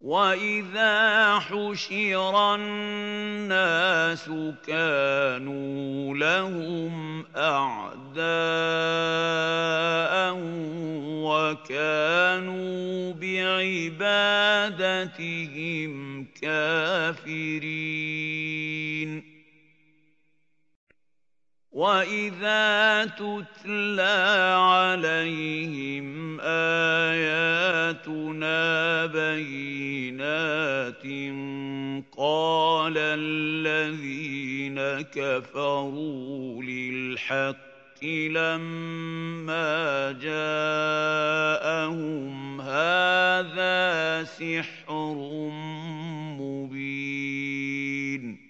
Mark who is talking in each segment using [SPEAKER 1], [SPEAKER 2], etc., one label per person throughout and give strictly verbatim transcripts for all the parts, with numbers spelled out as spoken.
[SPEAKER 1] وَإِذَا حُشِرَ النَّاسُ كَانُوا لَهُمْ أَعْدَاءً وَكَانُوا بِعِبَادَتِهِمْ كَافِرِينَ وَإِذَا تُتْلَىٰ عَلَيْهِمْ آيَاتُنَا بَيِّنَاتٍ قَالَ الَّذِينَ كَفَرُوا لِلْحَقِّ لَمَّا جَاءَهُمْ هَٰذَا سِحْرٌ مُّبِينٌ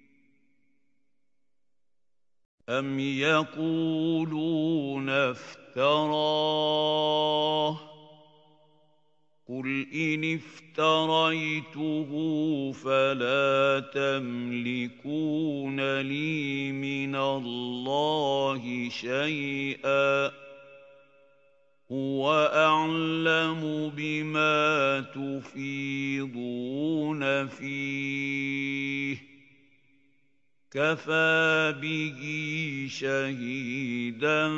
[SPEAKER 1] أَمْ يَقُولُونَ افْتَرَاهُ ۖ قُلْ إِنِ افْتَرَيْتُهُ فَلَا تَمْلِكُونَ لِي مِنَ اللَّهِ شَيْئًا ۖ هُوَ أَعْلَمُ بِمَا تُفِيضُونَ فِيهِ ۖ كَفَىٰ بِهِ شَهِيدًا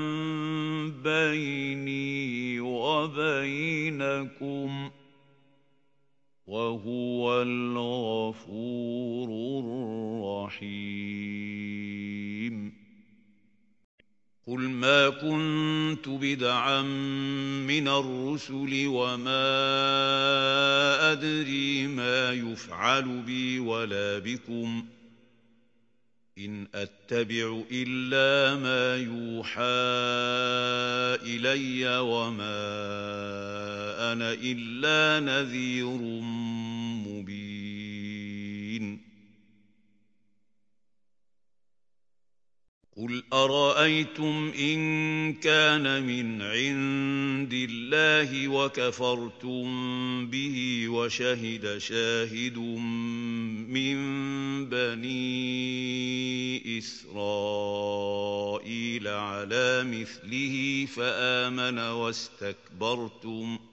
[SPEAKER 1] بَيْنِي وَبَيْنَكُمْ ۖ وَهُوَ الْغَفُورُ الرَّحِيمُ قُلْ مَا كُنتُ بِدْعًا مِّنَ الرُّسُلِ وَمَا أَدْرِي مَا يُفْعَلُ بِي وَلَا بِكُمْ ۖ إِنْ أَتَّبِعُ إِلَّا مَا يُوحَىٰ إِلَيَّ وَمَا أَنَا إِلَّا نَذِيرٌ مُّبِينٌ قُلْ أَرَأَيْتُمْ إِن كَانَ مِنْ عِندِ اللَّهِ وَكَفَرْتُم بِهِ وَشَهِدَ شَاهِدٌ مِّن بَنِي إِسْرَائِيلَ عَلَىٰ مِثْلِهِ فَآمَنَ وَاسْتَكْبَرْتُمْ ۖ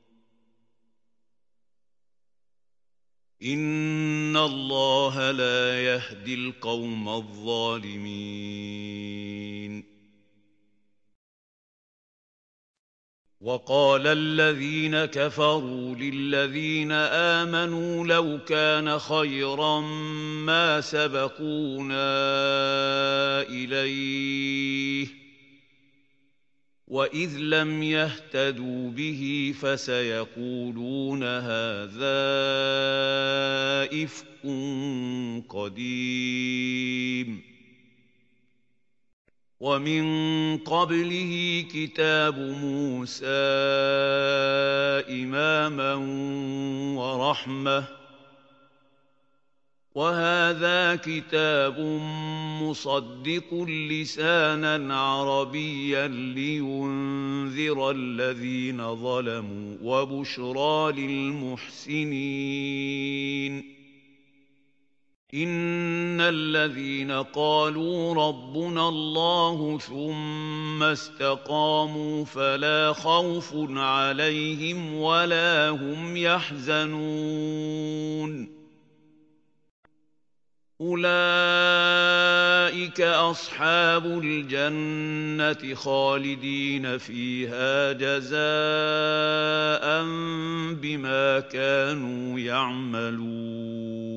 [SPEAKER 1] إِنَّ اللَّهَ لَا يَهْدِي الْقَوْمَ الظَّالِمِينَ وَقَالَ الَّذِينَ كَفَرُوا لِلَّذِينَ آمَنُوا لَوْ كَانَ خَيْرًا مَّا سَبَقُونَا إِلَيْهِ ۚ وَإِذْ لَمْ يَهْتَدُوا بِهِ فَسَيَقُولُونَ هَٰذَا إِفْكٌ قَدِيمٌ وَمِن قَبْلِهِ كِتَابُ مُوسَىٰ إِمَامًا وَرَحْمَةً ۚ وَهَٰذَا كِتَابٌ مُّصَدِّقٌ لِّسَانًا عَرَبِيًّا لِّيُنذِرَ الَّذِينَ ظَلَمُوا وَبُشْرَىٰ لِلْمُحْسِنِينَ إِنَّ الَّذِينَ قَالُوا رَبُّنَا اللَّهُ ثُمَّ اسْتَقَامُوا فَلَا خَوْفٌ عَلَيْهِمْ وَلَا هُمْ يَحْزَنُونَ أُولَٰئِكَ أَصْحَابُ الْجَنَّةِ خَالِدِينَ فِيهَا جَزَاءً بِمَا كَانُوا يَعْمَلُونَ